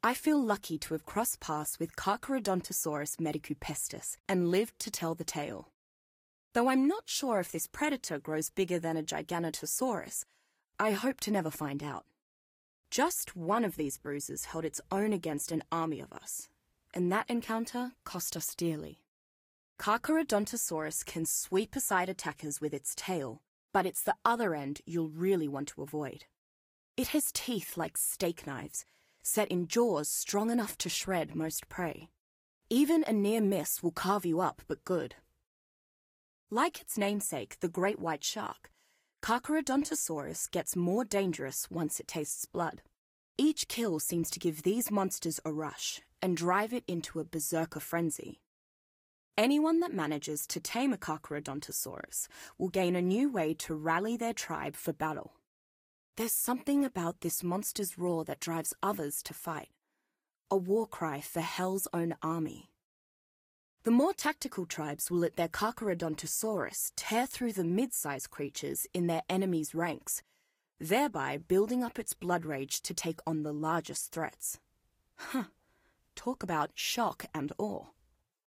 I feel lucky to have crossed paths with Carcharodontosaurus medicupestis and lived to tell the tale. Though I'm not sure if this predator grows bigger than a Giganotosaurus, I hope to never find out. Just one of these bruises held its own against an army of us, and that encounter cost us dearly. Carcharodontosaurus can sweep aside attackers with its tail, but it's the other end you'll really want to avoid. It has teeth like steak knives, set in jaws strong enough to shred most prey. Even a near miss will carve you up, but good. Like its namesake, the great white shark, Carcharodontosaurus gets more dangerous once it tastes blood. Each kill seems to give these monsters a rush and drive it into a berserker frenzy. Anyone that manages to tame a Carcharodontosaurus will gain a new way to rally their tribe for battle. There's something about this monster's roar that drives others to fight, a war cry for hell's own army. The more tactical tribes will let their Carcharodontosaurus tear through the mid-sized creatures in their enemies' ranks, thereby building up its blood rage to take on the largest threats. Talk about shock and awe.